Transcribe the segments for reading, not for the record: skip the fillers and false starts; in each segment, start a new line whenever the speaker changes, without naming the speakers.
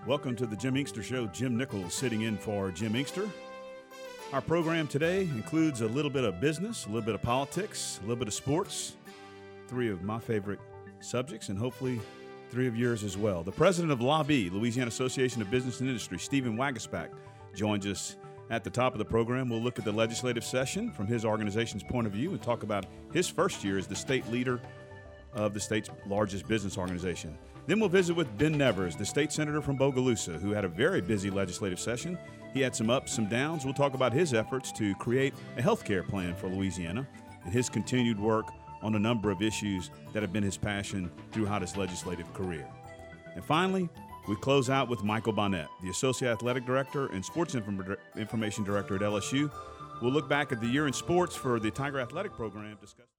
Welcome to the Jim Inkster Show. Jim Nichols sitting in for Jim Inkster. Our program today includes a little bit of business, a little bit of politics, a little bit of sports, three of my favorite subjects, and hopefully three of yours as well. The president of LABI, Louisiana Association of Business and Industry, Stephen Waguespack, joins us at the top of the program. We'll look at the legislative session from his organization's point of view and talk about his first year as the state leader of the state's largest business organization. Then we'll visit with Ben Nevers, the state senator from Bogalusa, who had a very busy legislative session. He had some ups, some downs. We'll talk about his efforts to create a health care plan for Louisiana and his continued work on a number of issues that have been his passion throughout his legislative career. And finally, we close out with Michael Bonnet, the Associate Athletic Director and Sports Information Director at LSU. We'll look back at the year in sports for the Tiger Athletic Program.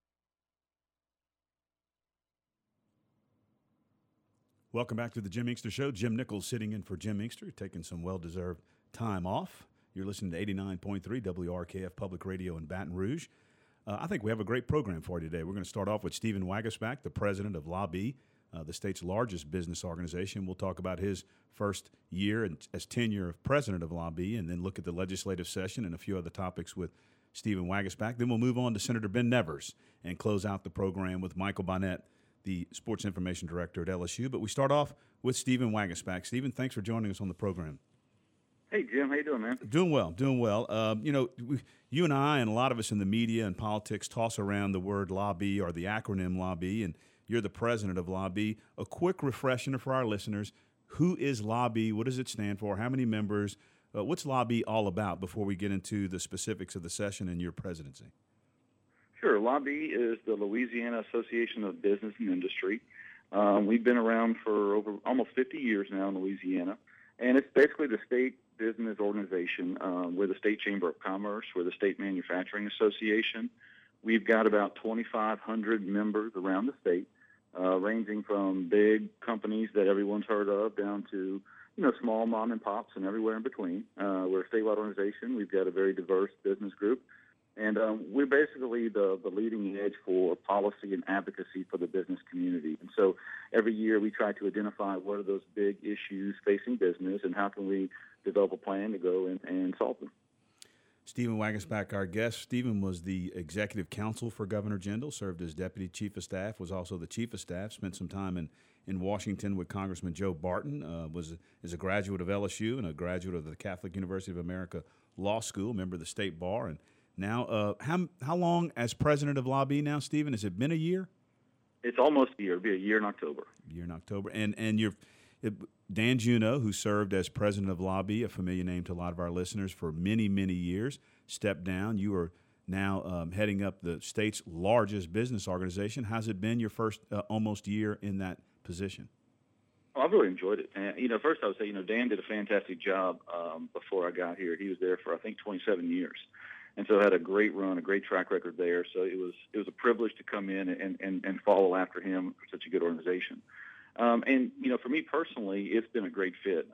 Welcome back to the Jim Inkster Show. Jim Nichols sitting in for Jim Inkster, taking some well-deserved time off. You're listening to 89.3 WRKF Public Radio in Baton Rouge. I think we have a great program for you today. We're going to start off with Stephen Waguespack, the president of LABI, the state's largest business organization. We'll talk about his first year as tenure of president of LABI, and then look at the legislative session and a few other topics with Stephen Waguespack. Then we'll move on to Senator Ben Nevers and close out the program with Michael Bonnet, the Sports Information Director at LSU. But we start off with Stephen Waguespack. Stephen, thanks for joining us on the program.
Hey, Jim. How you doing, man?
Doing well. You and I and a lot of us in the media and politics toss around the word LABI or the acronym LABI, and you're the president of LABI. A quick refresher for our listeners. Who is LABI? What does it stand for? How many members? What's LABI all about before we get into the specifics of the session and your presidency?
Sure. LABI is the Louisiana Association of Business and Industry. We've been around for over almost 50 years now in Louisiana, and it's basically the state business organization. We're the State Chamber of Commerce. We're the State Manufacturing Association. We've got about 2,500 members around the state, ranging from big companies that everyone's heard of down to small mom and pops and everywhere in between. We're a statewide organization. We've got a very diverse business group. And we're basically the leading edge for policy and advocacy for the business community. And so every year we try to identify what are those big issues facing business and how can we develop a plan to go and solve them.
Stephen Waguespack, our guest. Stephen was the executive counsel for Governor Jindal, served as deputy chief of staff, was also the chief of staff, spent some time in Washington with Congressman Joe Barton, is a graduate of LSU and a graduate of the Catholic University of America Law School, member of the state bar. And now, how long as president of LABI now, Stephen? Has it been a year?
It's almost a year. It'll be a year in October.
And you're Dan Juneau, who served as president of LABI, a familiar name to a lot of our listeners, for many, many years, stepped down. You are now heading up the state's largest business organization. How's it been your first almost year in that position?
Well, I've really enjoyed it. And, first I would say, Dan did a fantastic job before I got here. He was there for, I think, 27 years. And so had a great run, a great track record there. So it was a privilege to come in and follow after him for such a good organization. For me personally, it's been a great fit.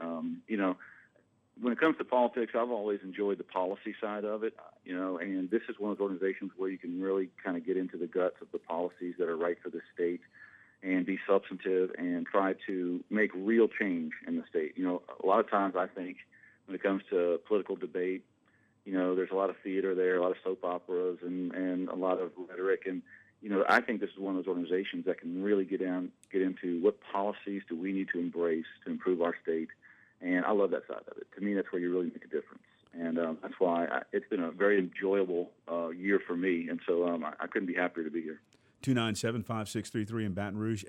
When it comes to politics, I've always enjoyed the policy side of it, and this is one of those organizations where you can really kind of get into the guts of the policies that are right for the state and be substantive and try to make real change in the state. A lot of times I think when it comes to political debate, there's a lot of theater there, a lot of soap operas and a lot of rhetoric. And, I think this is one of those organizations that can really get into what policies do we need to embrace to improve our state. And I love that side of it. To me, that's where you really make a difference. And that's why it's been a very enjoyable year for me. And so I couldn't be happier to be here.
297-5633 in Baton Rouge,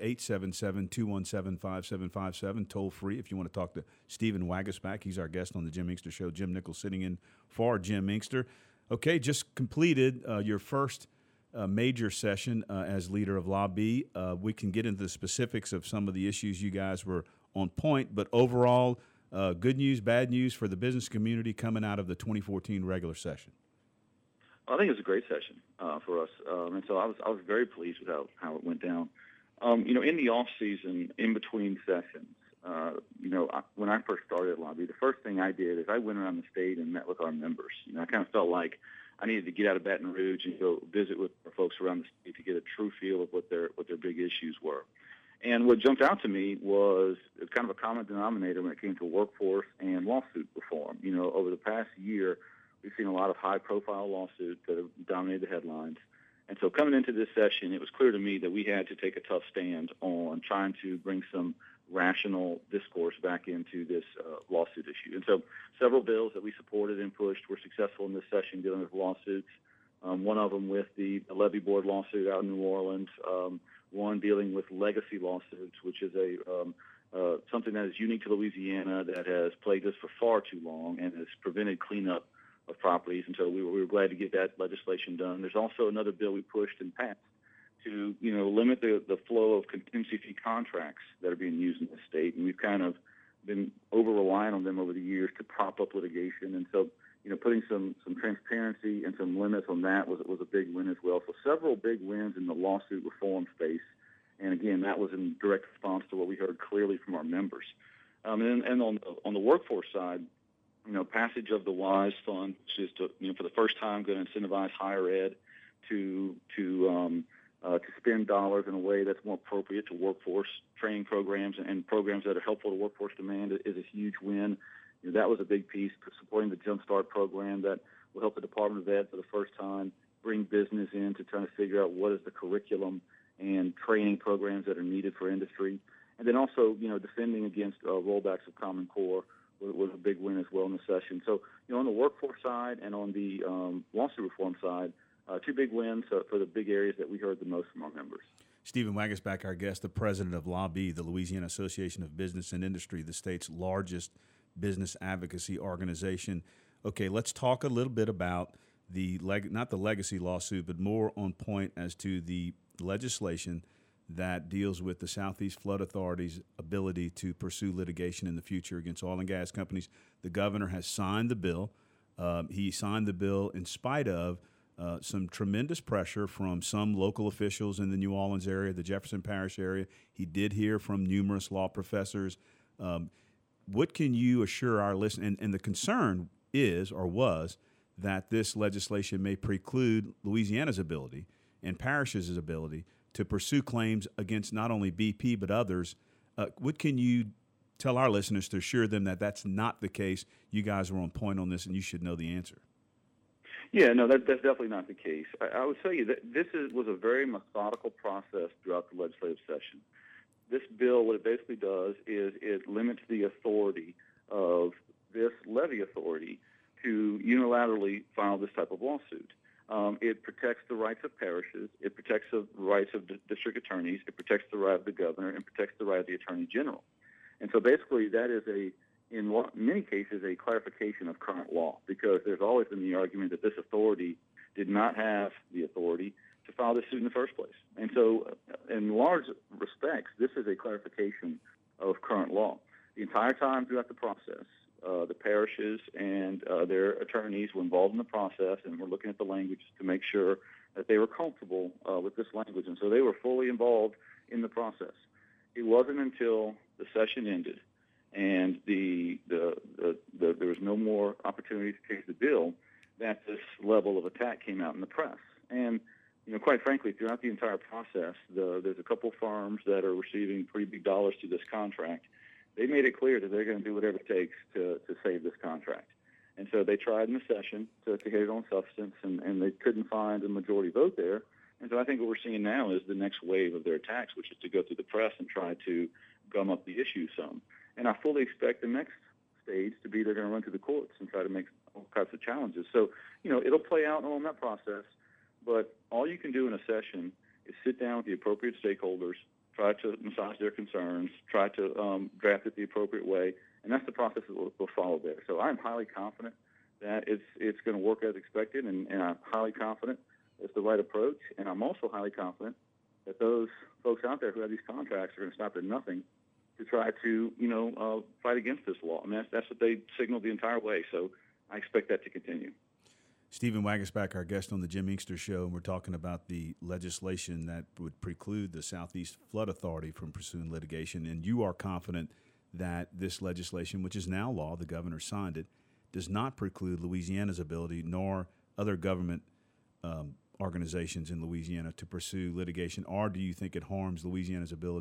877-217-5757, toll free if you want to talk to Stephen Waguespack. He's our guest on the Jim Inkster Show. Jim Nichols sitting in for Jim Inkster. Okay, just completed your first major session as leader of LABI. We can get into the specifics of some of the issues you guys were on point, but overall, good news, bad news for the business community coming out of the 2014 regular session.
I think it was a great session for us, and so I was very pleased with how it went down. In the off season, in between sessions, when I first started at LABI, the first thing I did is I went around the state and met with our members. I kind of felt like I needed to get out of Baton Rouge and go visit with our folks around the state to get a true feel of what their big issues were. And what jumped out to me was kind of a common denominator when it came to workforce and lawsuit reform. Over the past year, we've seen a lot of high-profile lawsuits that have dominated the headlines. And so coming into this session, it was clear to me that we had to take a tough stand on trying to bring some rational discourse back into this lawsuit issue. And so several bills that we supported and pushed were successful in this session dealing with lawsuits. One of them with the levee board lawsuit out in New Orleans, one dealing with legacy lawsuits, which is something that is unique to Louisiana that has plagued us for far too long and has prevented cleanup of properties. And so we were glad to get that legislation done. There's also another bill we pushed and passed to limit the flow of contingency fee contracts that are being used in the state, and we've kind of been over-reliant on them over the years to prop up litigation. And so putting some transparency and some limits on that was a big win as well. So several big wins in the lawsuit reform space. And again, that was in direct response to what we heard clearly from our members. And on the workforce side, passage of the WISE Fund, which is for the first time going to incentivize higher ed to spend dollars in a way that's more appropriate to workforce training programs and programs that are helpful to workforce demand is a huge win. That was a big piece, supporting the Jump Start program that will help the Department of Ed for the first time bring business in to try to figure out what is the curriculum and training programs that are needed for industry. And then also, defending against rollbacks of Common Core was a big win as well in the session. So, on the workforce side and on the lawsuit reform side, two big wins for the big areas that we heard the most from our members.
Stephen Waguespack, our guest, the president of LABI, the Louisiana Association of Business and Industry, the state's largest business advocacy organization. Okay, let's talk a little bit about not the legacy lawsuit, but more on point as to the legislation that deals with the Southeast Flood Authority's ability to pursue litigation in the future against oil and gas companies. The governor has signed the bill. He signed the bill in spite of some tremendous pressure from some local officials in the New Orleans area, the Jefferson Parish area. He did hear from numerous law professors. What can you assure our listeners? And the concern is or was that this legislation may preclude Louisiana's ability and parishes' ability to pursue claims against not only BP but others. What can you tell our listeners to assure them that that's not the case? You guys were on point on this, and you should know the answer.
Yeah, no, that's definitely not the case. I would tell you that this was a very methodical process throughout the legislative session. This bill, what it basically does is it limits the authority of this levy authority to unilaterally file this type of lawsuit. It protects the rights of parishes. It protects the rights of district attorneys. It protects the right of the governor and protects the right of the attorney general. And so basically that is in many cases, a clarification of current law, because there's always been the argument that this authority did not have the authority to file this suit in the first place. And so in large respects, this is a clarification of current law. The entire time throughout the process, the parishes and their attorneys were involved in the process and were looking at the language to make sure that they were comfortable with this language. And so they were fully involved in the process. It wasn't until the session ended and there was no more opportunity to change the bill that this level of attack came out in the press. And quite frankly, throughout the entire process, there's a couple firms that are receiving pretty big dollars through this contract. They made it clear that they're going to do whatever it takes to save this contract. And so they tried in the session to hit it on substance, and they couldn't find a majority vote there. And so I think what we're seeing now is the next wave of their attacks, which is to go through the press and try to gum up the issue some. And I fully expect the next stage to be they're going to run to the courts and try to make all kinds of challenges. So, it'll play out on that process. But all you can do in a session is sit down with the appropriate stakeholders, try to massage their concerns, try to draft it the appropriate way, and that's the process that we'll follow there. So I'm highly confident that it's going to work as expected, and I'm highly confident it's the right approach, and I'm also highly confident that those folks out there who have these contracts are going to stop at nothing to try to, fight against this law. I mean, that's what they signaled the entire way, so I expect that to continue.
Stephen Waguespack, our guest on the Jim Inkster Show, and we're talking about the legislation that would preclude the Southeast Flood Authority from pursuing litigation. And you are confident that this legislation, which is now law, the governor signed it, does not preclude Louisiana's ability nor other government organizations in Louisiana to pursue litigation, or do you think it harms Louisiana's ability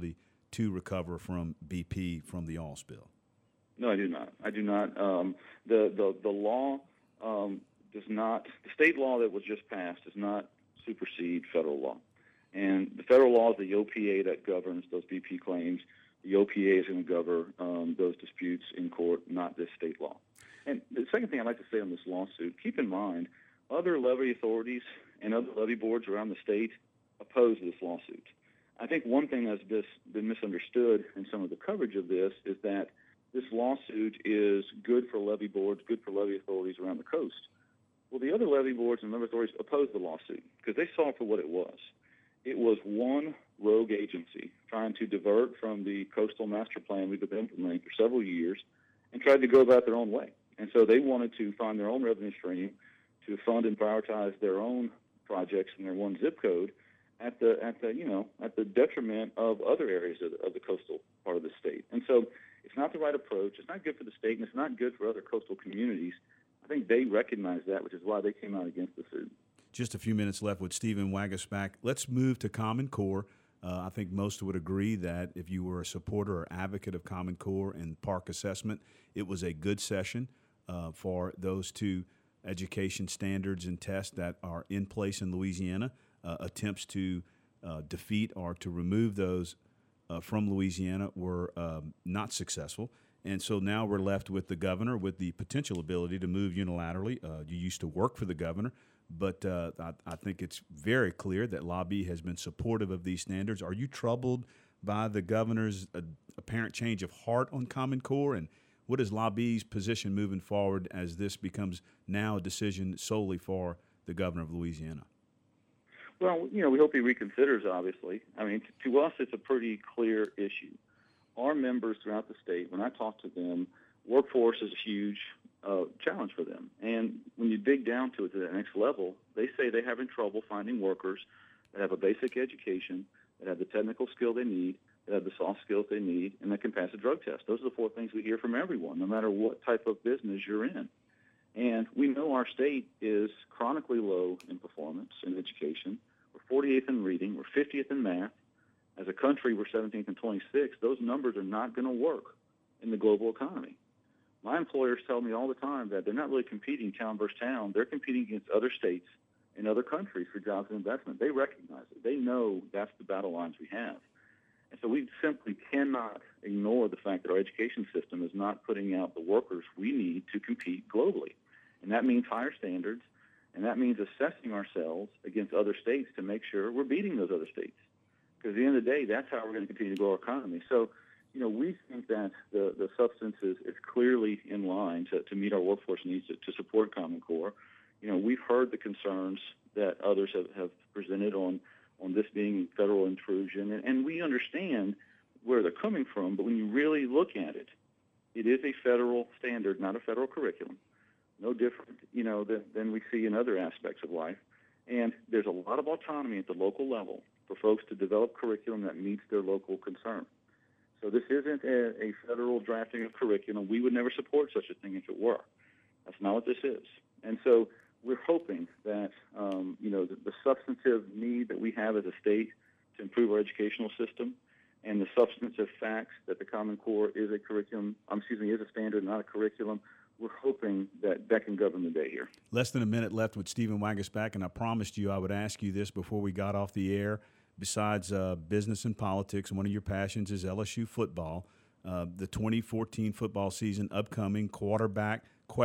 to recover from BP from the oil spill?
No, I do not. I do not. The law does not. The state law that was just passed does not supersede federal law, and the federal law is the OPA that governs those BP claims. The OPA is going to govern those disputes in court, not this state law. And the second thing I'd like to say on this lawsuit: keep in mind, other levy authorities and other levy boards around the state oppose this lawsuit. I think one thing that's been misunderstood in some of the coverage of this is that this lawsuit is good for levy boards, good for levy authorities around the coast. Well, the other levy boards and levy authorities opposed the lawsuit because they saw it for what it was. It was one rogue agency trying to divert from the coastal master plan we've been implementing for several years and tried to go about their own way. And so they wanted to find their own revenue stream to fund and prioritize their own projects in their one zip code at the detriment of other areas of the coastal part of the state. And so it's not the right approach. It's not good for the state, and it's not good for other coastal communities. I think they recognize that, which is why they came out against the suit.
Just a few minutes left with Stephen Waguespack. Let's move to Common Core. I think most would agree that if you were a supporter or advocate of Common Core and park assessment, it was a good session for those two education standards and tests that are in place in Louisiana. Attempts to defeat or to remove those from Louisiana were not successful. And so now we're left with the governor with the potential ability to move unilaterally. You used to work for the governor, but I think it's very clear that Lobby has been supportive of these standards. Are you troubled by the governor's apparent change of heart on Common Core? And what is Lobby's position moving forward as this becomes now a decision solely for the governor of Louisiana?
Well, we hope he reconsiders, obviously. I mean, to us, it's a pretty clear issue. Our members throughout the state, when I talk to them, workforce is a huge challenge for them. And when you dig down to it to the next level, they say they're having trouble finding workers that have a basic education, that have the technical skill they need, that have the soft skills they need, and that can pass a drug test. Those are the four things we hear from everyone, no matter what type of business you're in. And we know our state is chronically low in performance in education. We're 48th in reading. We're 50th in math. As a country, we're 17th and 26th. Those numbers are not going to work in the global economy. My employers tell me all the time that they're not really competing town versus town. They're competing against other states and other countries for jobs and investment. They recognize it. They know that's the battle lines we have. And so we simply cannot ignore the fact that our education system is not putting out the workers we need to compete globally. And that means higher standards, and that means assessing ourselves against other states to make sure we're beating those other states. Because at the end of the day, that's how we're going to continue to grow our economy. So, we think that the substance is clearly in line to meet our workforce needs to support Common Core. We've heard the concerns that others have presented on this being federal intrusion, and we understand where they're coming from, but when you really look at it, it is a federal standard, not a federal curriculum. No different, than we see in other aspects of life. And there's a lot of autonomy at the local level for folks to develop curriculum that meets their local concern. So this isn't a federal drafting of curriculum. We would never support such a thing if it were. That's not what this is. And so we're hoping that, the substantive need that we have as a state to improve our educational system and the substantive facts that the Common Core is is a standard, not a curriculum, we're hoping that can govern the day here.
Less than a minute left with Stephen Waguespack, and I promised you I would ask you this before we got off the air. Besides business and politics, one of your passions is LSU football. The 2014 football season upcoming, quarterback, ?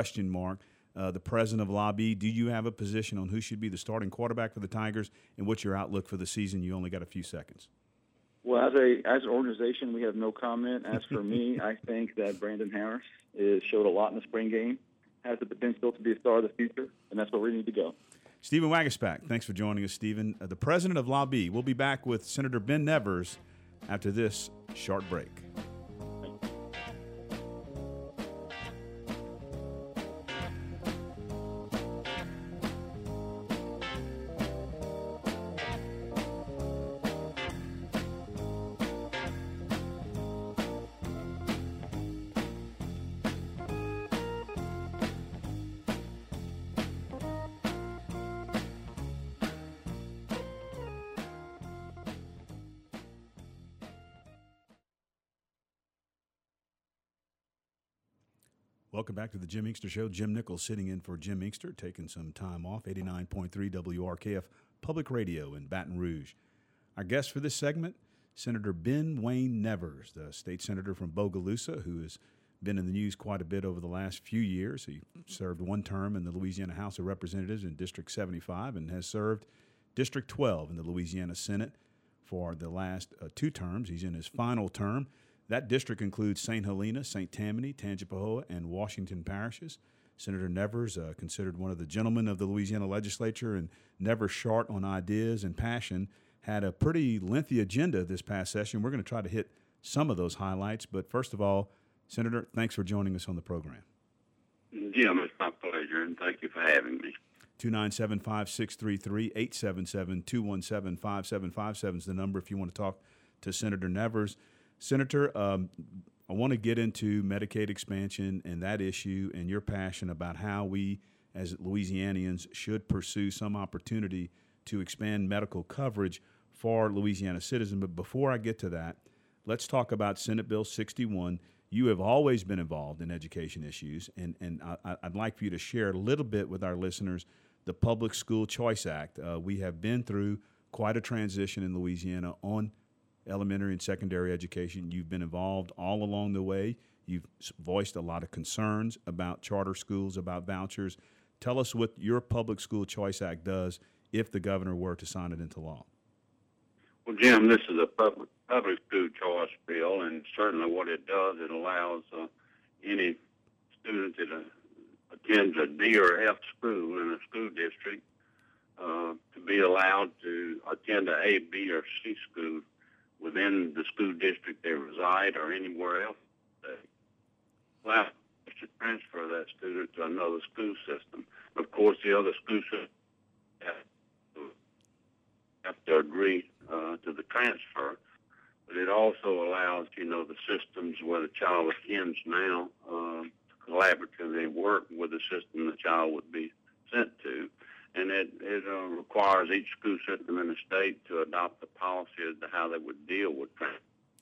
The president of Lobby, do you have a position on who should be the starting quarterback for the Tigers, and what's your outlook for the season? You only got a few seconds.
Well, as an organization, we have no comment. As for me, I think that Brandon Harris showed a lot in the spring game, has the potential to be a star of the future, and that's where we need to go.
Stephen Waguespack, thanks for joining us, Stephen. The president of Lobby. We'll be back with Senator Ben Nevers after this short break. Welcome back to the Jim Inkster Show. Jim Nichols sitting in for Jim Inkster, taking some time off. 89.3 WRKF Public Radio in Baton Rouge. Our guest for this segment, Senator Ben Wayne Nevers, the state senator from Bogalusa, who has been in the news quite a bit over the last few years. He served one term in the Louisiana House of Representatives in District 75 and has served District 12 in the Louisiana Senate for the last 2 terms. He's in his final term. That district includes St. Helena, St. Tammany, Tangipahoa, and Washington parishes. Senator Nevers, considered one of the gentlemen of the Louisiana legislature and never short on ideas and passion, had a pretty lengthy agenda this past session. We're going to try to hit some of those highlights. But first of all, Senator, thanks for joining us on the program.
Jim, it's my pleasure, and thank you for having me.
297-5633, 877-217-5757 is the number if you want to talk to Senator Nevers. Senator, I want to get into Medicaid expansion and that issue and your passion about how we as Louisianians should pursue some opportunity to expand medical coverage for Louisiana citizens. But before I get to that, let's talk about Senate Bill 61. You have always been involved in education issues, and I'd like for you to share a little bit with our listeners the Public School Choice Act. We have been through quite a transition in Louisiana on elementary and secondary education. You've been involved all along the way. You've voiced a lot of concerns about charter schools, about vouchers. Tell us what your Public School Choice Act does if the governor were to sign it into law.
Well, Jim, this is a public school choice bill, and certainly what it does, it allows any student that attends a D or F school in a school district to be allowed to attend a A, B, or C school within the school district they reside or anywhere else. Allow to transfer that student to another school system. Of course, the other school system have to agree to the transfer, but it also allows, the systems where the child attends now to collaboratively work with the system the child would be sent to. And it requires each school system in the state to adopt a policy as to how they would deal with transfer.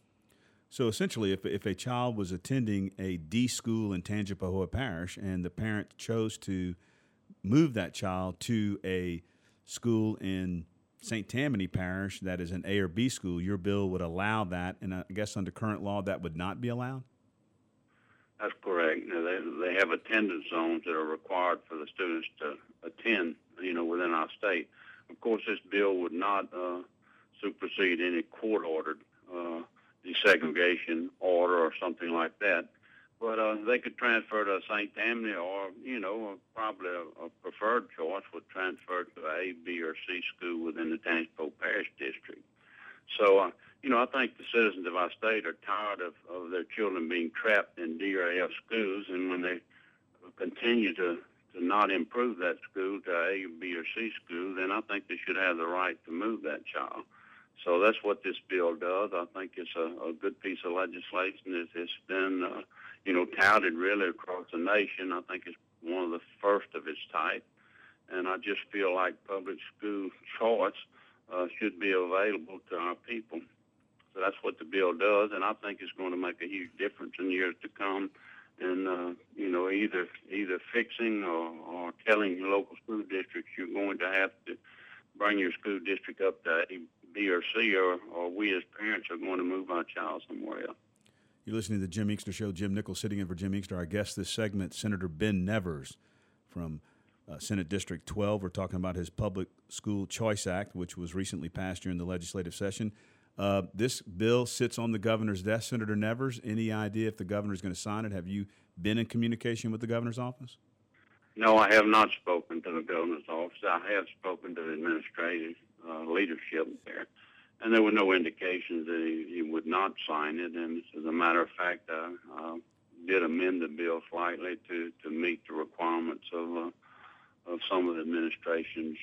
So essentially, if a child was attending a D school in Tangipahoa Parish and the parent chose to move that child to a school in St. Tammany Parish that is an A or B school, your bill would allow that, and I guess under current law that would not be allowed?
That's correct. They have attendance zones that are required for the students to attend, within our state. Of course, this bill would not supersede any court-ordered desegregation order or something like that. But they could transfer to St. Tammany or, probably a preferred choice would transfer to A, B, or C school within the Tangipahoa Parish District. So, I think the citizens of our state are tired of their children being trapped in D or F schools, and when they continue to not improve that school to A, B, or C school, then I think they should have the right to move that child. So that's what this bill does. I think it's a good piece of legislation. It's been, touted really across the nation. I think it's one of the first of its type. And I just feel like public school choice should be available to our people. So that's what the bill does, and I think it's going to make a huge difference in years to come in, either fixing or telling local school districts you're going to have to bring your school district up to A, B, or C, or we as parents are going to move our child somewhere else.
You're listening to the Jim Inkster Show. Jim Nichols sitting in for Jim Inkster. Our guest this segment, Senator Ben Nevers from Senate District 12. We're talking about his Public School Choice Act, which was recently passed during the legislative session. This bill sits on the governor's desk. Senator Nevers, any idea if the governor is going to sign it? Have you been in communication with the governor's office?
No, I have not spoken to the governor's office. I have spoken to the administrative leadership there, and there were no indications that he would not sign it. And as a matter of fact, I did amend the bill slightly to meet the requirements of some of the administration's,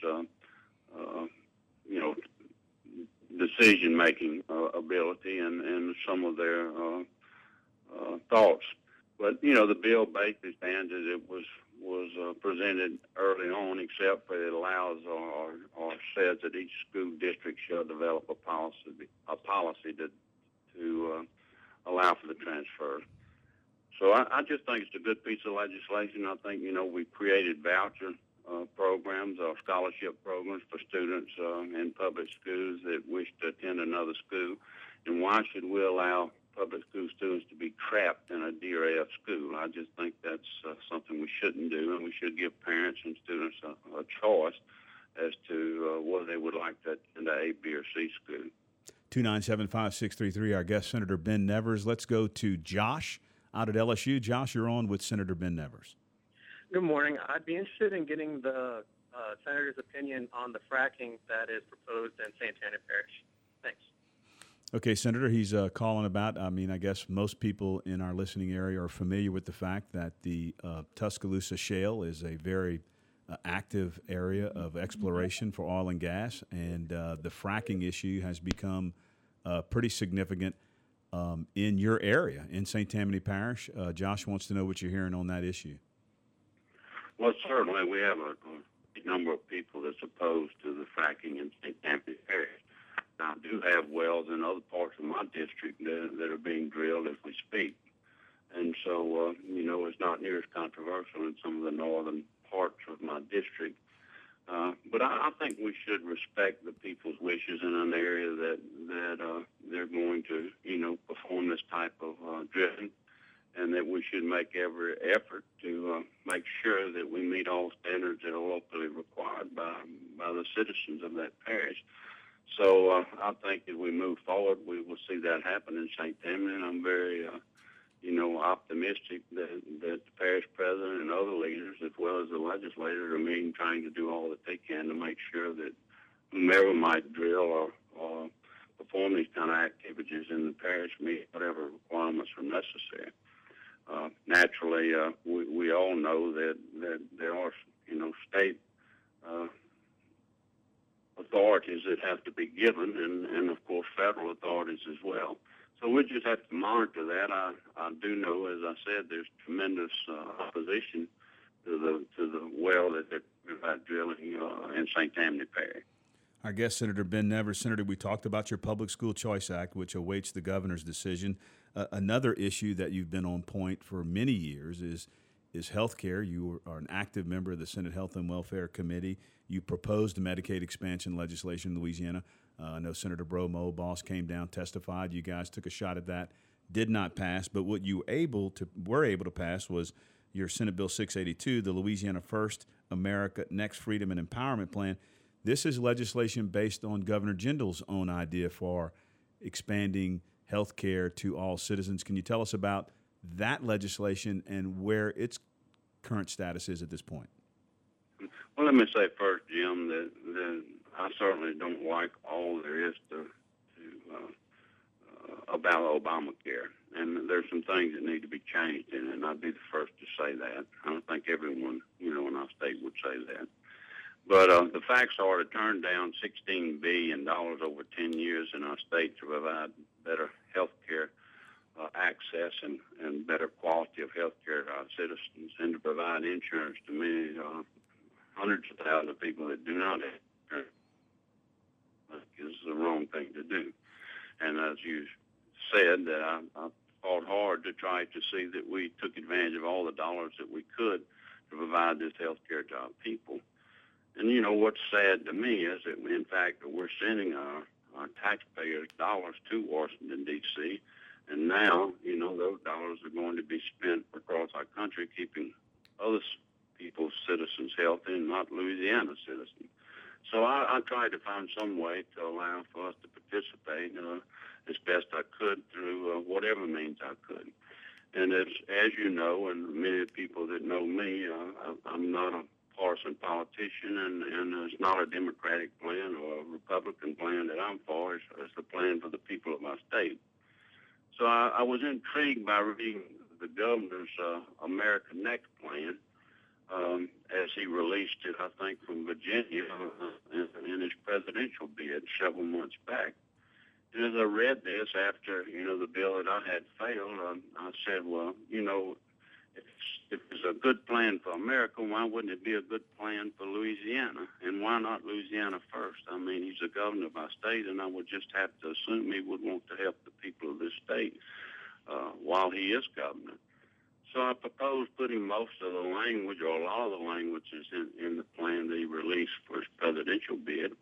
decision-making ability and some of their thoughts. But, the bill basically stands as it was presented early on, except for it allows or says that each school district shall develop a policy to allow for the transfer. So I just think it's a good piece of legislation. I think, we created voucher programs or scholarship programs for students in public schools that wish to attend another school. And why should we allow public school students to be trapped in a DRF school? I just think that's something we shouldn't do, and we should give parents and students a choice as to whether they would like to attend a B, or C school.
297-5633, our guest, Senator Ben Nevers. Let's go to Josh out at LSU. Josh, you're on with Senator Ben Nevers.
Good morning. I'd be interested in getting the Senator's opinion on the fracking that is proposed in Santana Parish. Thanks.
Okay, Senator, he's calling about, I guess most people in our listening area are familiar with the fact that the Tuscaloosa Shale is a very active area of exploration for oil and gas, and the fracking issue has become pretty significant in your area, in St. Tammany Parish. Josh wants to know what you're hearing on that issue.
Well, certainly we have a number of people that's opposed to the fracking in St. Tammany Parish. I do have wells in other parts of my district that are being drilled as we speak. And so, it's not near as controversial in some of the northern parts of my district. But I think we should respect the people's wishes in an area that they're going to, perform this type of drilling, and that we should make every effort to make sure that we meet all standards that are locally required by the citizens of that parish. So I think as we move forward, we will see that happen in St. Tammany, and I'm very, optimistic that the parish president and other leaders, as well as the legislators, are meeting, trying to do all that they can to make sure that whomever might drill or perform these kind of activities in the parish meet whatever requirements are necessary. Naturally, we all know that there are, state authorities that have to be given, and of course federal authorities as well. So we just have to monitor that. I do know, as I said, there's tremendous opposition to the well that they're about drilling in St. Tammany Parish.
Our guest, Senator Ben Nevers. Senator, we talked about your Public School Choice Act, which awaits the governor's decision. Another issue that you've been on point for many years is health care. You are an active member of the Senate Health and Welfare Committee. You proposed Medicaid expansion legislation in Louisiana. I know Senator Bro Mulboss came down, testified. You guys took a shot at that, did not pass. But what you were able to pass was your Senate Bill 682, the Louisiana First America Next Freedom and Empowerment Plan. This is legislation based on Governor Jindal's own idea for expanding health care to all citizens. Can you tell us about that legislation and where its current status is at this point?
Well, let me say first, Jim, that I certainly don't like all there is to about Obamacare, and there's some things that need to be changed in it, and I'd be the first to say that. I don't think everyone, in our state would say that. But the facts are to turn down $16 billion over 10 years in our state to provide better health care access and better quality of health care to our citizens, and to provide insurance to many hundreds of thousands of people that do not have insurance is the wrong thing to do. And as you said, that I fought hard to try to see that we took advantage of all the dollars that we could to provide this health care to our people. And, what's sad to me is that, in fact, we're sending our taxpayers dollars to Washington, D.C., and now, those dollars are going to be spent across our country keeping other people's citizens healthy and not Louisiana citizens. So I tried to find some way to allow for us to participate as best I could through whatever means I could. And as you know, and many people that know me, I'm not a partisan politician, and it's not a Democratic plan or a Republican plan that I'm for. It's the plan for the people of my state. So I was intrigued by reading the governor's America Next plan as he released it, I think, from Virginia in his presidential bid several months back. And as I read this after, the bill that I had failed, I said, well, if it's a good plan for America, why wouldn't it be a good plan for Louisiana? And why not Louisiana first? I mean, he's the governor of our state, and I would just have to assume he would want to help the people of this state while he is governor. So I propose putting most of the language, or a lot of the languages, in the plan that he released for his presidential bid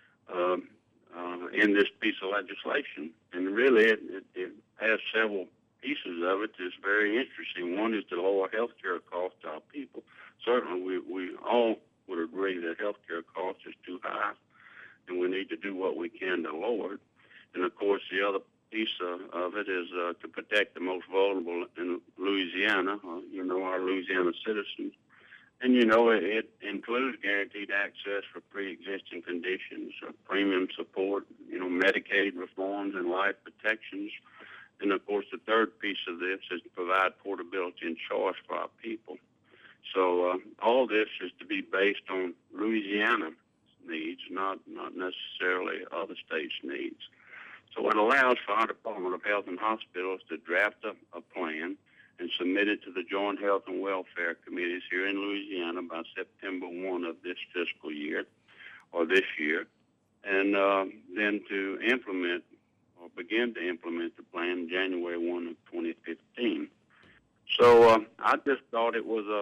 in this piece of legislation. And really, it has several pieces of it that's very interesting. One is to lower health care costs to our people. Certainly, we all would agree that health care cost is too high, and we need to do what we can to lower it. And, of course, the other piece of it is to protect the most vulnerable in Louisiana, our Louisiana citizens. And, it includes guaranteed access for pre-existing conditions, premium support, Medicaid reforms and life protections. And, of course, the third piece of this is to provide portability and choice for our people. So all this is to be based on Louisiana needs, not necessarily other states' needs. So it allows for our Department of Health and Hospitals to draft a plan and submit it to the Joint Health and Welfare Committees here in Louisiana by September 1 of this fiscal year, or this year, and then to implement or begin to implement the plan January 1 of 2015. So I just thought it was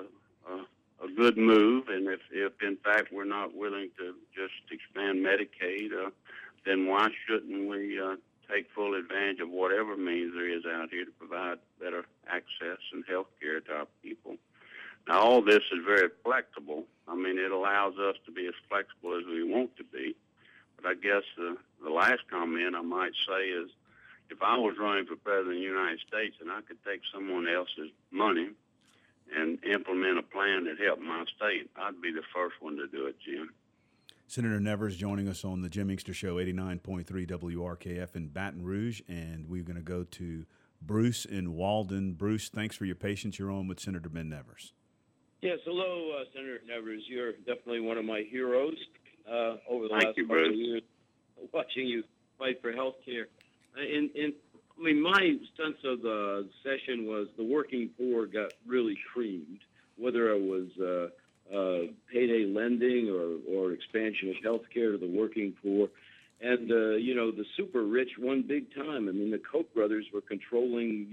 a good move, and if in fact we're not willing to just expand Medicaid, then why shouldn't we take full advantage of whatever means there is out here to provide better access and health care to our people? Now, all this is very flexible. I mean, it allows us to be as flexible as we want to be. But I guess the last comment I might say is, if I was running for president of the United States and I could take someone else's money and implement a plan that helped my state, I'd be the first one to do it, Jim.
Senator Nevers joining us on the Jim Inkster Show, 89.3 WRKF in Baton Rouge, and we're going to go to Bruce in Walden. Bruce, thanks for your patience. You're on with Senator Ben Nevers.
Yes, hello, Senator Nevers. You're definitely one of my heroes over the last
couple
of years, watching you fight for health care. My sense of the session was the working poor got really creamed, whether it was payday lending or expansion of health care to the working poor. And, the super rich won big time. I mean, the Koch brothers were controlling,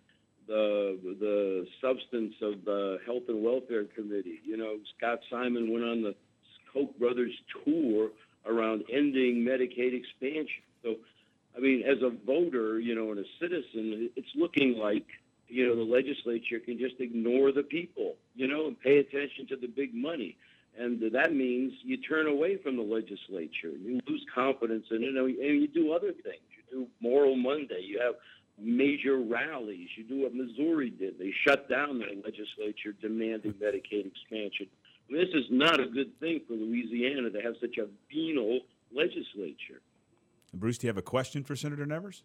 the substance of the Health and Welfare Committee. Scott Simon went on the Koch brothers tour around ending Medicaid expansion. So, I mean, as a voter, and a citizen, it's looking like, the legislature can just ignore the people, and pay attention to the big money. And that means you turn away from the legislature. You lose confidence in it, and you do other things. You do Moral Monday. You have major rallies. You do what Missouri did. They shut down their legislature demanding Medicaid expansion. I mean, this is not a good thing for Louisiana to have such a venal legislature.
Bruce, do you have a question for Senator Nevers?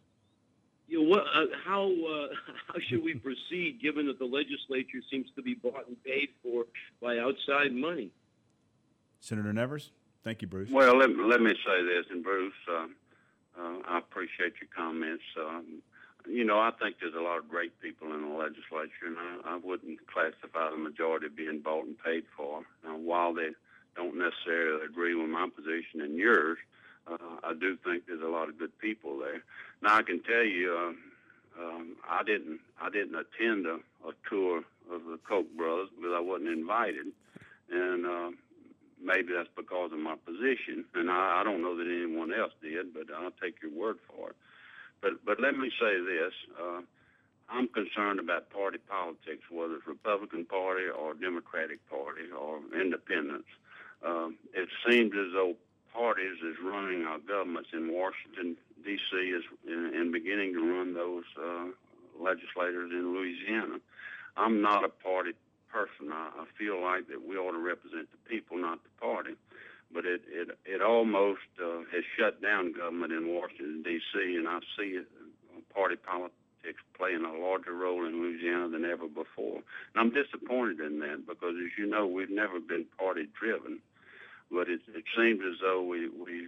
How should we proceed, given that the legislature seems to be bought and paid for by outside money?
Senator Nevers? Thank you, Bruce.
Well, let me say this, and Bruce, I appreciate your comments. I think there's a lot of great people in the legislature, and I wouldn't classify the majority being bought and paid for. Now, while they don't necessarily agree with my position and yours, I do think there's a lot of good people there. Now, I can tell you, I didn't attend a tour of the Koch brothers because I wasn't invited, and maybe that's because of my position, and I don't know that anyone else did, but I'll take your word for it. But let me say this. I'm concerned about party politics, whether it's Republican Party or Democratic Party or independents. It seems as though parties is running our governments in Washington, D.C., and beginning to run those legislators in Louisiana. I'm not a party person. I feel like that we ought to represent the people, not the party. But it almost has shut down government in Washington, D.C., and I see party politics playing a larger role in Louisiana than ever before. And I'm disappointed in that because, as you know, we've never been party-driven. But it seems as though we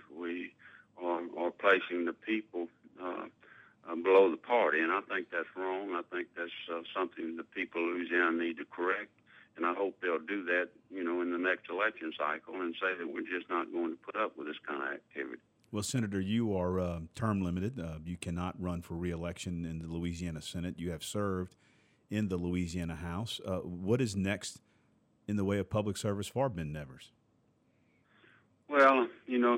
are placing the people below the party, and I think that's wrong. I think that's something the people of Louisiana need to correct, and I hope they'll do that, in the next election cycle and say that we're just not going to put up with this kind of activity.
Well, Senator, you are term limited. You cannot run for re-election in the Louisiana Senate. You have served in the Louisiana House. What is next in the way of public service for Ben Nevers?
Well,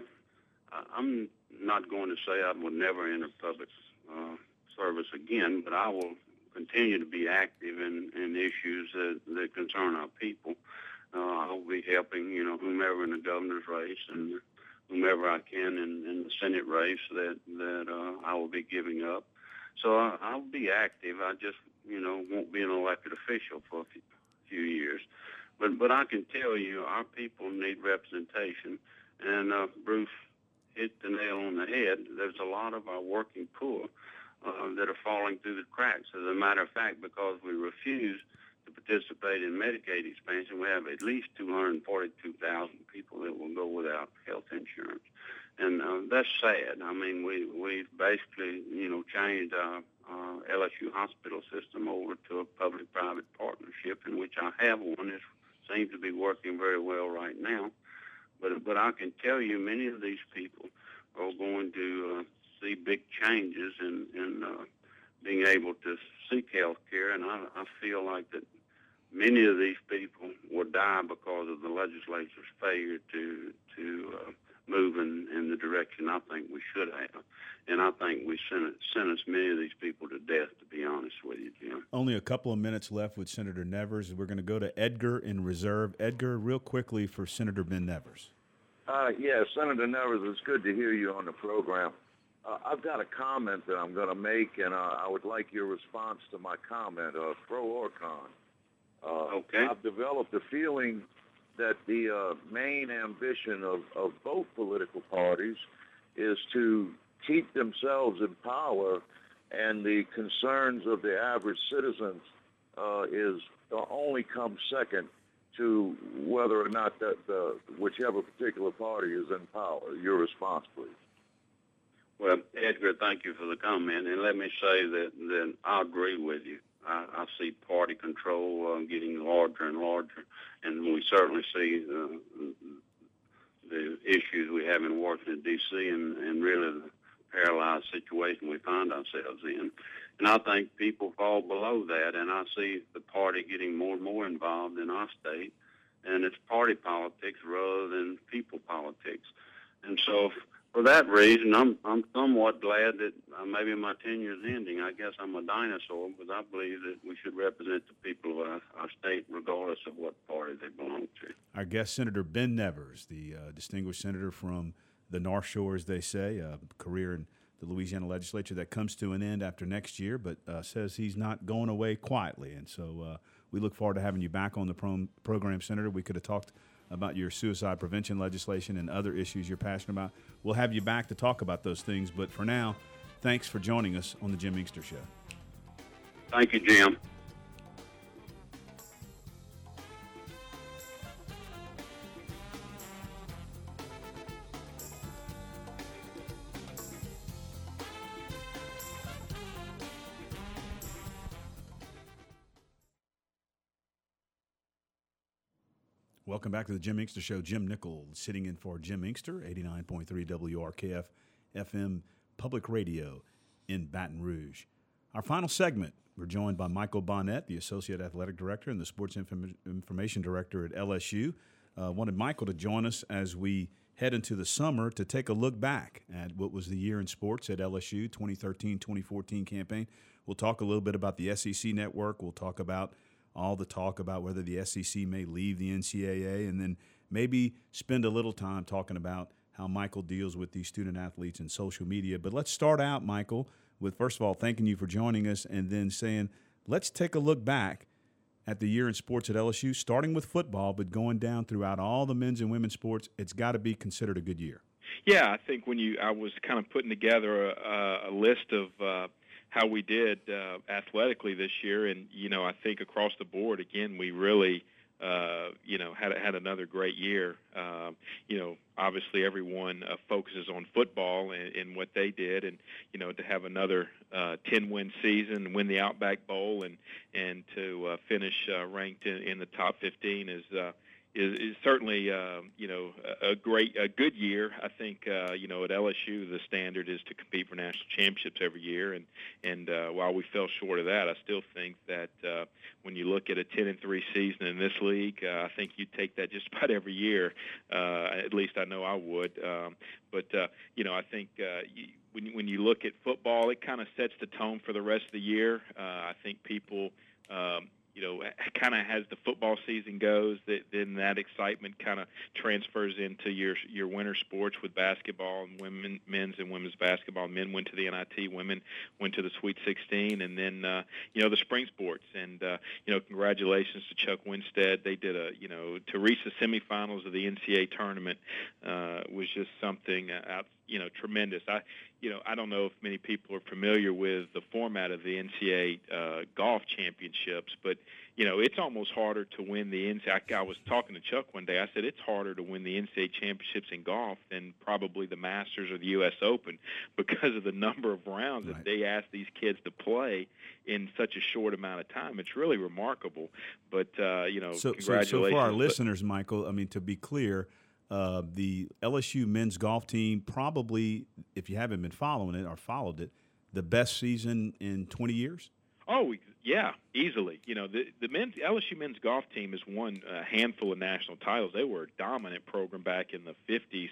I'm not going to say I will never enter public service again, but I will continue to be active in issues that concern our people. I'll be helping, whomever in the governor's race and whomever I can in the Senate race that I will be giving up. So I'll be active. I just, won't be an elected official for a few years. But I can tell you our people need representation. And Bruce hit the nail on the head. There's a lot of our working poor that are falling through the cracks. As a matter of fact, because we refuse to participate in Medicaid expansion, we have at least 242,000 people that will go without health insurance. And that's sad. I mean, we've basically, changed our LSU hospital system over to a public-private partnership, in which I have one. It seems to be working very well right now. But I can tell you many of these people are going to see big changes in being able to seek health care, and I feel like that many of these people will die because of the legislature's failure to move in the direction I think we should have. And I think we sentenced many of these people to death, to be honest with you, Jim.
Only a couple of minutes left with Senator Nevers. We're going to go to Edgar in reserve. Edgar, real quickly for Senator Ben Nevers.
Yes, Senator Nevers, it's good to hear you on the program. I've got a comment that I'm going to make, and I would like your response to my comment, pro or con.
Okay.
I've developed a feeling that the main ambition of both political parties is to keep themselves in power, and the concerns of the average citizens is only come second to whether or not that whichever particular party is in power. Your response, please.
Well, Edgar, thank you for the comment, and let me say that I agree with you. I see party control getting larger and larger, and we certainly see the issues we have in Washington, D.C., and really the paralyzed situation we find ourselves in. And I think people fall below that, and I see the party getting more and more involved in our state, and it's party politics rather than people politics. And so for that reason, I'm somewhat glad that maybe my tenure is ending. I guess I'm a dinosaur, but I believe that we should represent the people of our state regardless of what party they belong to.
Our guest, Senator Ben Nevers, the distinguished senator from the North Shore, as they say, a career in the Louisiana legislature that comes to an end after next year, but says he's not going away quietly. And so we look forward to having you back on the program, Senator. We could have talked about your suicide prevention legislation and other issues you're passionate about. We'll have you back to talk about those things. But for now, thanks for joining us on the Jim Inkster Show.
Thank you, Jim.
Welcome back to the Jim Inkster Show. Jim Nichols sitting in for Jim Inkster, 89.3 WRKF FM Public Radio in Baton Rouge. Our final segment, we're joined by Michael Bonnet, the Associate Athletic Director and the Sports Information Director at LSU. Wanted Michael to join us as we head into the summer to take a look back at what was the year in sports at LSU, 2013-2014 campaign. We'll talk a little bit about the SEC network. We'll talk about all the talk about whether the SEC may leave the NCAA, and then maybe spend a little time talking about how Michael deals with these student athletes and social media. But let's start out, Michael, with first of all, thanking you for joining us, and then saying, let's take a look back at the year in sports at LSU, starting with football, but going down throughout all the men's and women's sports. It's got to be considered a good year.
Yeah, I think I was kind of putting together a list of how we did athletically this year, and I think across the board, again, we really had another great year. Obviously everyone focuses on football and what they did, and to have another 10-win season, win the Outback Bowl, and to finish ranked in the top 15 is is certainly a good year. I think at LSU the standard is to compete for national championships every year, and while we fell short of that, I still think that when you look at a 10-3 season in this league, I think you'd take that just about every year. At least I know I would. But I think when you look at football, it kind of sets the tone for the rest of the year. I think people. Kind of as the football season goes, then that excitement kind of transfers into your winter sports with basketball and men's and women's basketball. Men went to the NIT, women went to the Sweet 16, and then the spring sports. And congratulations to Chuck Winstead. They did to reach the semifinals of the NCAA tournament was just something tremendous. I don't know if many people are familiar with the format of the NCAA golf championships, but it's almost harder to win the NCAA. I was talking to Chuck one day. I said it's harder to win the NCAA championships in golf than probably the Masters or the U.S. Open because of the number of rounds that they ask these kids to play in such a short amount of time. It's really remarkable. But congratulations.
So for our listeners, Michael, I mean, to be clear. The LSU men's golf team probably, if you haven't been following it or followed it, the best season in 20 years?
Oh, yeah, easily. The LSU men's golf team has won a handful of national titles. They were a dominant program back in the 50s,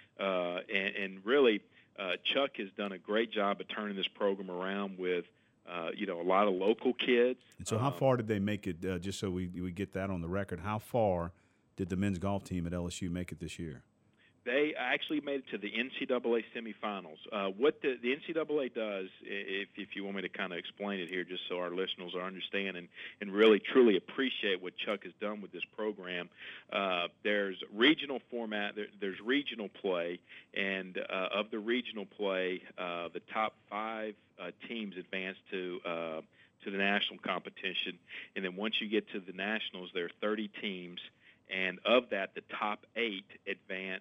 and really Chuck has done a great job of turning this program around with a lot of local kids.
And so how far did they make it, just so we get that on the record, how far did the men's golf team at LSU make it this year?
They actually made it to the NCAA semifinals. What the NCAA does, if you want me to kind of explain it here just so our listeners understand and really truly appreciate what Chuck has done with this program, there's regional format, there's regional play, and of the regional play, the top 5 teams advance to the national competition. And then once you get to the nationals, there are 30 teams. And of that, the top 8 advance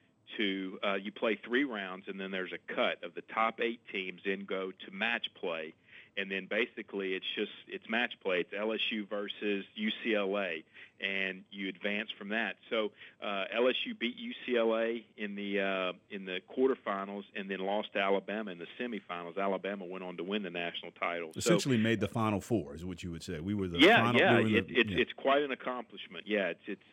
to you play 3 rounds, and then there's a cut of the top 8 teams then go to match play. And then basically it's match play. It's LSU versus UCLA, and you advance from that. So LSU beat UCLA in the quarterfinals, and then lost to Alabama in the semifinals. Alabama went on to win the national title.
Essentially made the Final Four, is what you would say. We were the
final.
It's
quite an accomplishment. Yeah,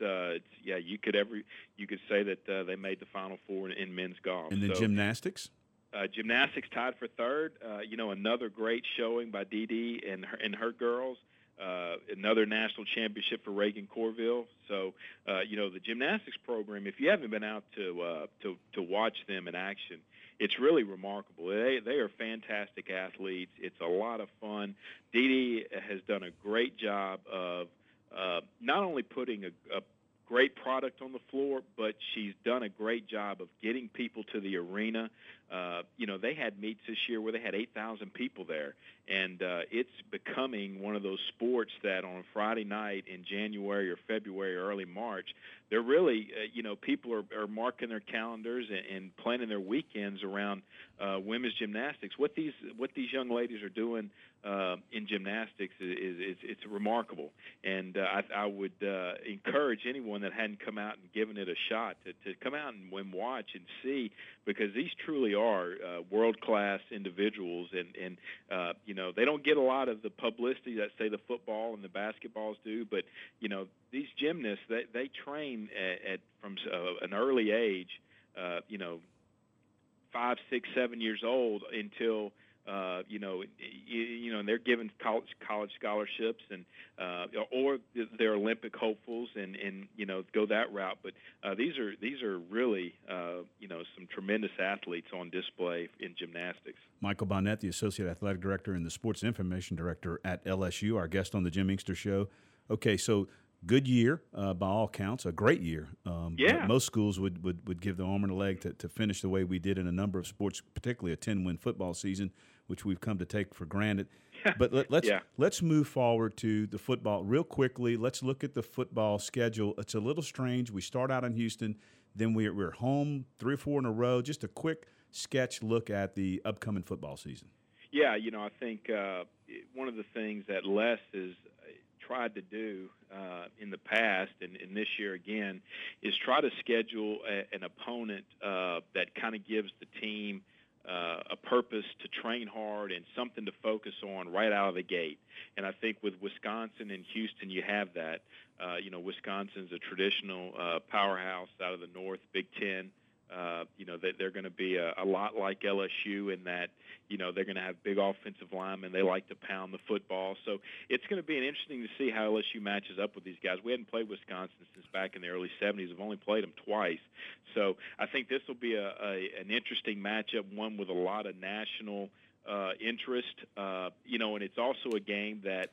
you could say that they made the Final Four in men's golf.
And then gymnastics.
Gymnastics tied for 3rd. Another great showing by Dee Dee and her girls. Another national championship for Reagan Corville. So, the gymnastics program, if you haven't been out to watch them in action, it's really remarkable. They are fantastic athletes. It's a lot of fun. Dee Dee has done a great job of not only putting a great product on the floor, but she's done a great job of getting people to the arena. They had meets this year where they had 8,000 people there, and it's becoming one of those sports that on a Friday night in January or February or early March, they're really, people are marking their calendars and planning their weekends around women's gymnastics. What these young ladies are doing in gymnastics it's remarkable, and I would encourage anyone that hadn't come out and given it a shot to come out and watch and see, because these truly are world-class individuals, and they don't get a lot of the publicity that, say, the football and the basketballs do, but these gymnasts, they train from an early age, 5, 6, 7 years old until and they're given college scholarships and or they're Olympic hopefuls and go that route. But these are really some tremendous athletes on display in gymnastics.
Michael Bonnet, the Associate Athletic Director and the Sports Information Director at LSU, our guest on the Jim Inkster Show. Okay, so good year by all counts, a great year.
Yeah.
Most schools would give the arm and a leg to finish the way we did in a number of sports, particularly a 10-win football season, which we've come to take for granted. But let's move forward to the football real quickly. Let's look at the football schedule. It's a little strange. We start out in Houston, then we're home 3 or 4 in a row. Just a quick sketch look at the upcoming football season.
Yeah, I think one of the things that Les is tried to do in the past, and this year again, is try to schedule an opponent that kind of gives the team a purpose to train hard and something to focus on right out of the gate. And I think with Wisconsin and Houston, you have that. Wisconsin's a traditional powerhouse out of the North, Big Ten. They're going to be a lot like LSU in that, they're going to have big offensive linemen. They like to pound the football. So it's going to be interesting to see how LSU matches up with these guys. We hadn't played Wisconsin since back in the early 70s. We've only played them twice. So I think this will be an interesting matchup, one with a lot of national interest. And it's also a game that,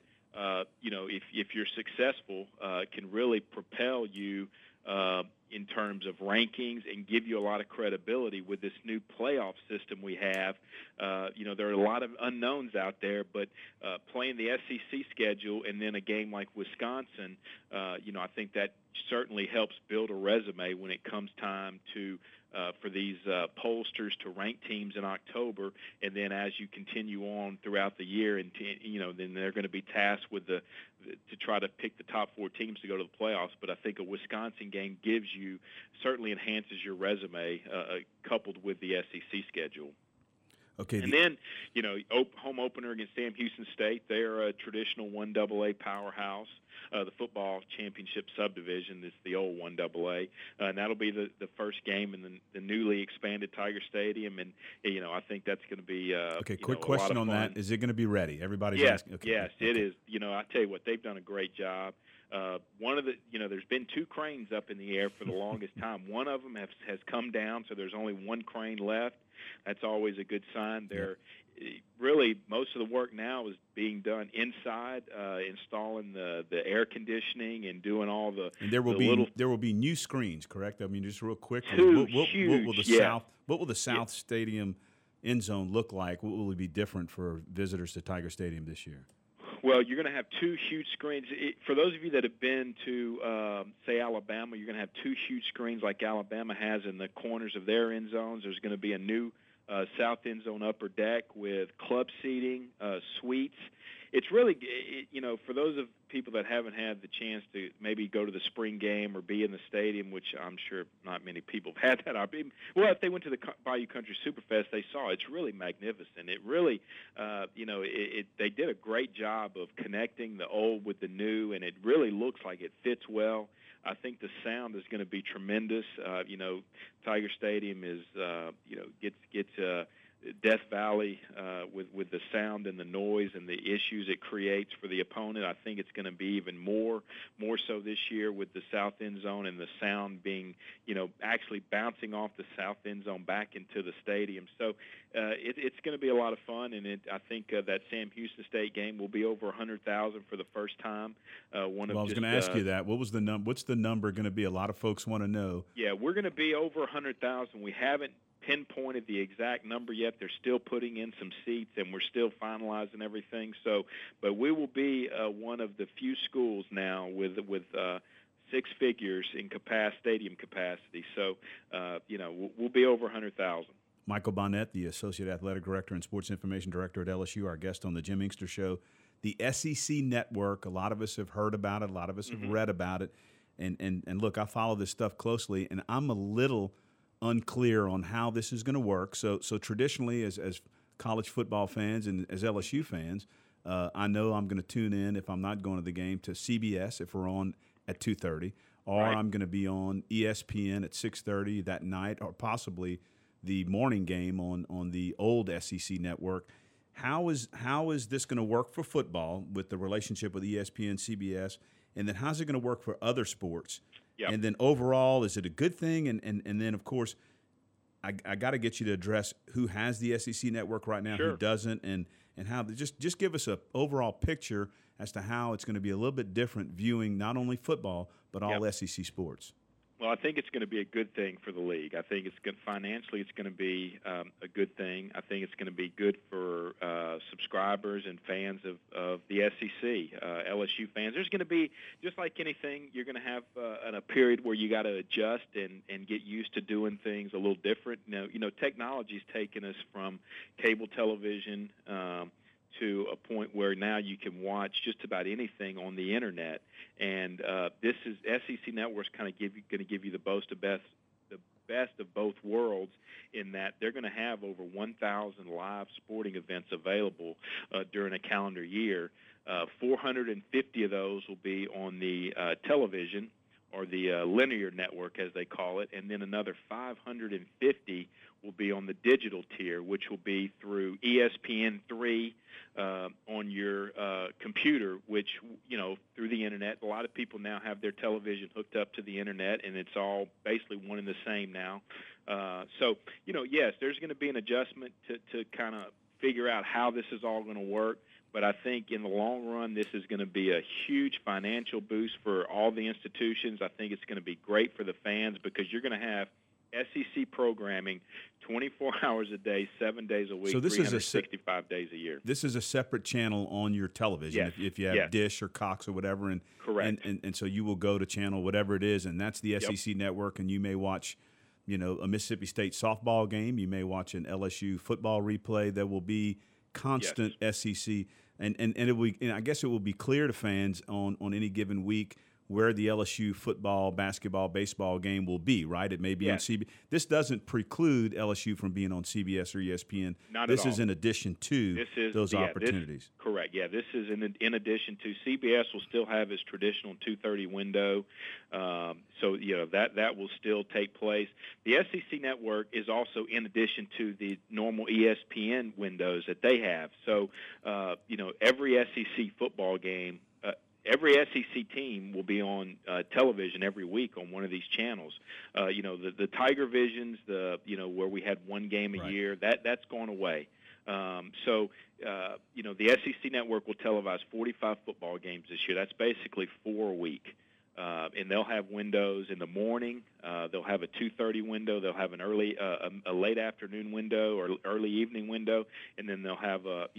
if you're successful, can really propel you in terms of rankings and give you a lot of credibility with this new playoff system we have. There are a lot of unknowns out there, but playing the SEC schedule and then a game like Wisconsin, I think that certainly helps build a resume when it comes time to for these pollsters to rank teams in October, and then as you continue on throughout the year, and then they're going to be tasked with to try to pick the top 4 teams to go to the playoffs. But I think a Wisconsin game certainly enhances your resume, coupled with the SEC schedule.
Okay.
And then, home opener against Sam Houston State. They're a traditional 1AA powerhouse. The football championship subdivision is the old 1AA, and that'll be the first game in the newly expanded Tiger Stadium. And I think that's going to be
quick question on that: is it going to be ready? Everybody's asking. Okay.
Yes, it is. I tell you what, they've done a great job. One of the, there's been 2 cranes up in the air for the longest time. One of them has come down, so there's only 1 crane left. That's always a good sign. Really, most of the work now is being done inside, installing the air conditioning and doing all the.
And there will be new screens, correct? I mean, just real quick.
Huge.
What will the South Stadium end zone look like? What will it be different for visitors to Tiger Stadium this year?
Well, you're going to have 2 huge screens. For those of you that have been to, say, Alabama, you're going to have 2 huge screens like Alabama has in the corners of their end zones. There's going to be a new south end zone upper deck with club seating, suites. It's really, for those of people that haven't had the chance to maybe go to the spring game or be in the stadium, which I'm sure not many people have had that opportunity. Well, if they went to the Bayou Country Superfest, they saw it's really magnificent. It really, they did a great job of connecting the old with the new, and it really looks like it fits well. I think the sound is going to be tremendous. Tiger Stadium is, gets Death Valley with the sound and the noise and the issues it creates for the opponent. I think it's going to be even more so this year with the south end zone and the sound being, actually bouncing off the south end zone back into the stadium. So it's going to be a lot of fun, and I think that Sam Houston State game will be over 100,000 for the first time.
I was going to ask you that. What's the number going to be? A lot of folks want to know.
Yeah, we're going to be over 100,000. We haven't pinpointed the exact number yet. They're still putting in some seats, and we're still finalizing everything. So, but we will be one of the few schools now with 6 figures in stadium capacity. So, we'll be over 100,000.
Michael Bonnet, the Associate Athletic Director and Sports Information Director at LSU, our guest on the Jim Inkster Show. The SEC Network, a lot of us have heard about it. A lot of us have read about it. And look, I follow this stuff closely, and I'm a little unclear on how this is going to work. So traditionally, as college football fans and as LSU fans, I know I'm going to tune in, if I'm not going to the game, to CBS if we're on at 2:30, or right. I'm going to be on ESPN at 6:30 that night, or possibly the morning game on the old SEC network. How is this going to work for football with the relationship with ESPN, CBS, and then how's it going to work for other sports?
Yep.
And then overall, is it a good thing? And then, of course, I got to get you to address who has the SEC network right now,
sure.
who doesn't, and how. Just give us an overall picture as to how it's going to be a little bit different viewing not only football but all
yep.
SEC sports.
Well, I think it's going to be a good thing for the league. I think financially it's going to be a good thing. I think it's going to be good for subscribers and fans of the SEC, LSU fans. There's going to be, just like anything, you're going to have a period where you got to adjust and get used to doing things a little different. Technology's taken us from cable television to a point where now you can watch just about anything on the internet, and this is SEC Network's kind of going to give you the best of both worlds, in that they're going to have over 1,000 live sporting events available during a calendar year. 450 of those will be on the television, or the linear network as they call it, and then another 550 will be on the digital tier, which will be through ESPN3 on your computer, which, through the internet. A lot of people now have their television hooked up to the internet, and it's all basically one and the same now. So, yes, there's going to be an adjustment to kind of figure out how this is all going to work. But I think in the long run, this is going to be a huge financial boost for all the institutions. I think it's going to be great for the fans, because you're going to have SEC programming 24 hours a day, 7 days a week,
so this
365 days a year.
This is a separate channel on your television,
yes.
if you have Dish or Cox or whatever. And,
correct.
And so you will go to channel whatever it is, and that's the SEC network, and you may watch a Mississippi State softball game. You may watch an LSU football replay. There will be constant SEC, and it will, and I guess it will be clear to fans on any given week where the LSU football, basketball, baseball game will be, right? It may be on CBS. This doesn't preclude LSU from being on CBS or ESPN.
Not
this
at all.
is in addition to those opportunities.
Correct. Yeah, this is in addition to. CBS will still have its traditional 2:30 window, so that will still take place. The SEC network is also in addition to the normal ESPN windows that they have. So every SEC football game. Every SEC team will be on television every week on one of these channels. The Tiger Visions, where we had one game a year, that's gone away. So the SEC network will televise 45 football games this year. That's basically 4 a week. And they'll have windows in the morning. They'll have a 2:30 window. They'll have an a late afternoon window or early evening window, and then they'll have a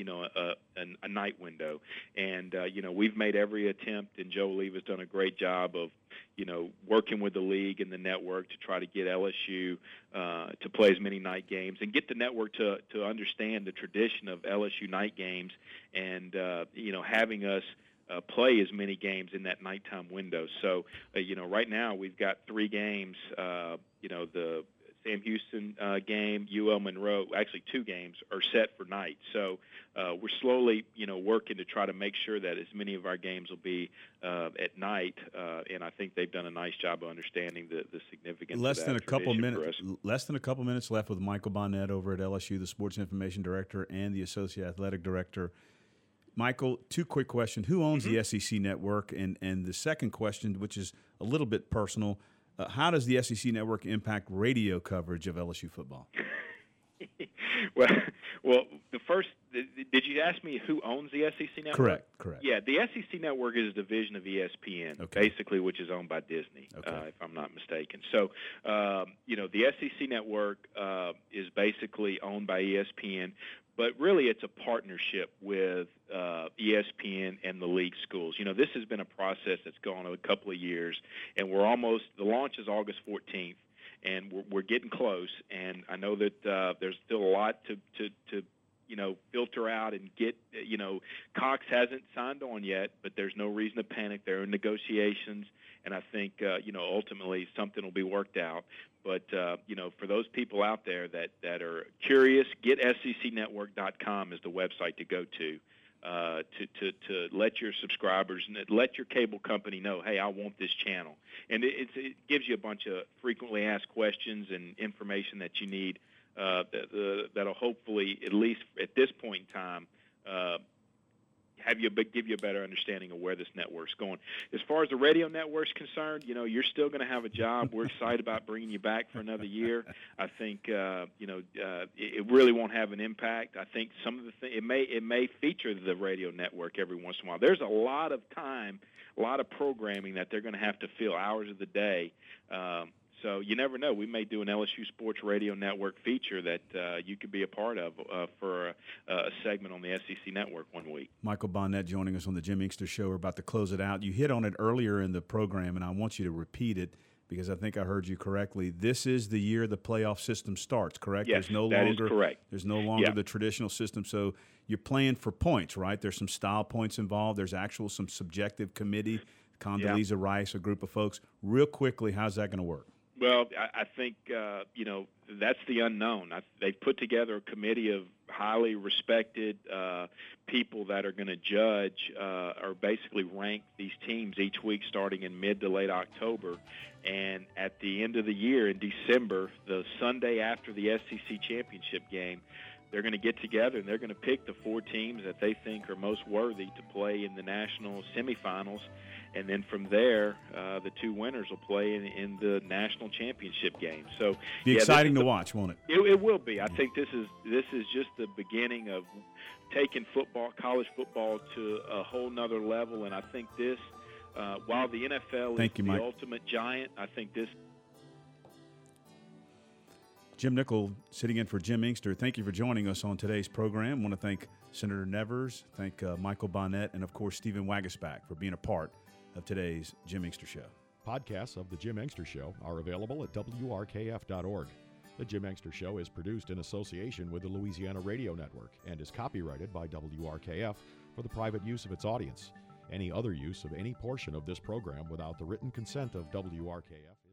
night window. And we've made every attempt, and Joe Oliva has done a great job of working with the league and the network to try to get LSU to play as many night games and get the network to understand the tradition of LSU night games, and having us play as many games in that nighttime window. So, right now we've got 3 games. The Sam Houston game, UL Monroe, actually 2 games are set for night. So we're slowly, working to try to make sure that as many of our games will be at night. And I think they've done a nice job of understanding the significance. Less than a couple
minutes left with Michael Bonnet over at LSU, the Sports Information Director and the Associate Athletic Director. Michael, 2 quick questions. Who owns the SEC network? And the second question, which is a little bit personal, how does the SEC network impact radio coverage of LSU football?
Well, the first, did you ask me who owns the SEC network?
Correct.
Yeah, the SEC network is a division of ESPN, basically, which is owned by Disney, if I'm not mistaken. So, the SEC network is basically owned by ESPN, but really it's a partnership with ESPN and the league schools. This has been a process that's gone a couple of years, and the launch is August 14th. And we're getting close, and I know that there's still a lot to filter out and get. Cox hasn't signed on yet, but there's no reason to panic. They're in negotiations, and I think ultimately something will be worked out. But for those people out there that are curious, GetSECNetwork.com is the website to go to let your subscribers and let your cable company know, hey, I want this channel. And it gives you a bunch of frequently asked questions and information that you need that'll hopefully, at least at this point in time, give you a better understanding of where this network's going. As far as the radio network's concerned, you're still going to have a job. We're excited about bringing you back for another year. I think it really won't have an impact. I think some of the it may feature the radio network every once in a while. There's a lot of time, a lot of programming that they're going to have to fill hours of the day. So you never know. We may do an LSU Sports Radio Network feature that you could be a part of for a segment on the SEC Network one week.
Michael Bonnet joining us on the Jim Inkster Show. We're about to close it out. You hit on it earlier in the program, and I want you to repeat it. because I think I heard you correctly. This is the year the playoff system starts, correct?
Yes, that is correct.
There's no longer the traditional system, so you're playing for points, right? There's some style points involved. There's some subjective committee, Condoleezza Rice, a group of folks. Real quickly, how's that going to work?
Well, I think, that's the unknown. They put together a committee of highly respected people that are going to judge or basically rank these teams each week starting in mid to late October. And at the end of the year, in December, the Sunday after the SEC championship game, they're going to get together and they're going to pick the 4 teams that they think are most worthy to play in the national semifinals. And then from there, the 2 winners will play in the national championship game. So,
be exciting to watch, won't it?
It will be. I think this is just the beginning of taking college football to a whole nother level. And I think this, while the NFL is the ultimate giant, I think this.
Jim Nichol sitting in for Jim Inkster. Thank you for joining us on today's program. I want to thank Senator Nevers, thank Michael Bonnet, and, of course, Stephen Waguespack for being a part of today's Jim Inkster Show.
Podcasts of The Jim Inkster Show are available at WRKF.org. The Jim Inkster Show is produced in association with the Louisiana Radio Network and is copyrighted by WRKF for the private use of its audience. Any other use of any portion of this program without the written consent of WRKF